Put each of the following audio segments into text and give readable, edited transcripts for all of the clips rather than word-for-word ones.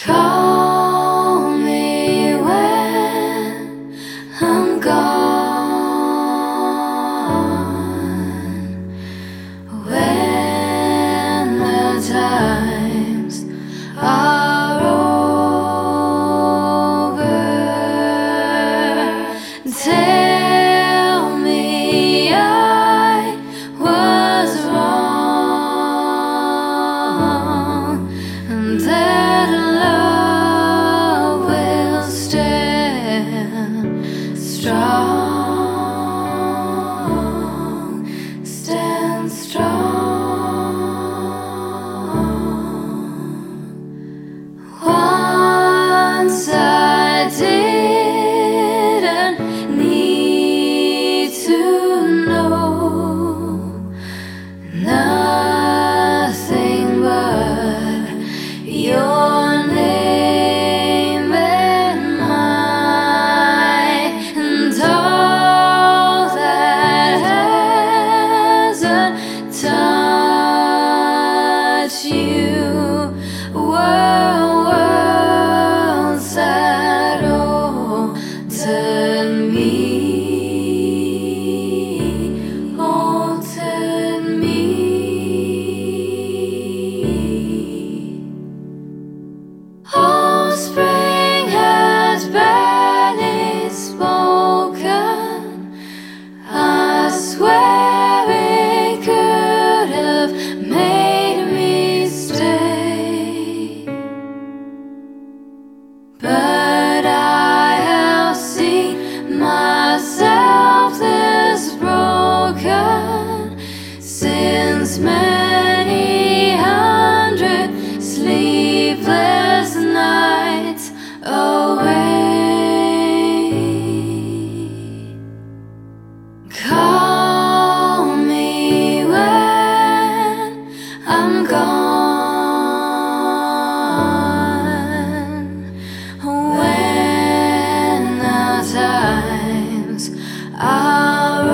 Call me when I'm gone, when the times are over. Tell me I was wrong, and that love will stand strong, stand strong. Once I didn't need to know nothing but your name and mine, and all that hasn't touched you were worlds that altered me, altered me. Oh, spring has barely spoken. I swear it could have made me stay, but I have seen myself this broken since many hundred sleepless nights away. Call me when I'm gone, when the times are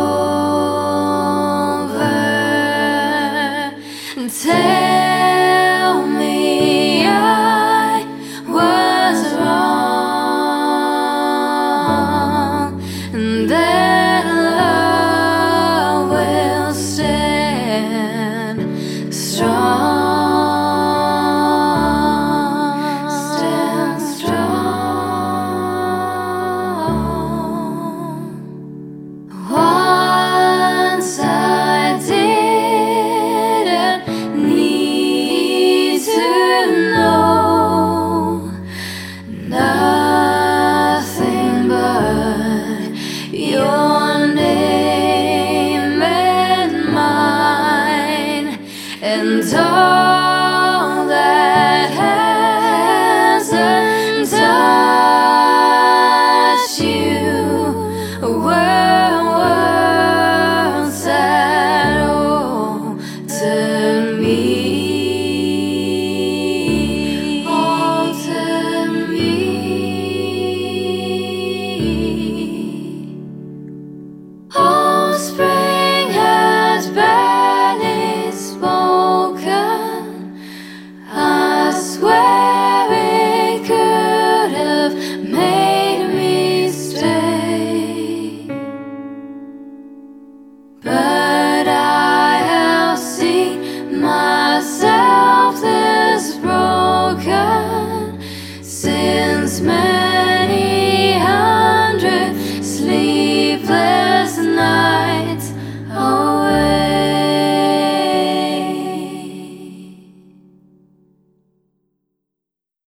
over. Tell me I was wrong, and that love will stand strong, stand strong. Once I didn't need to know nothing but your name and mine, and all that hasn't touched you were worlds that altered me, altered me. Oh, spring has barely spoken. I swear it could have made me stay, but I have seen myself this broken since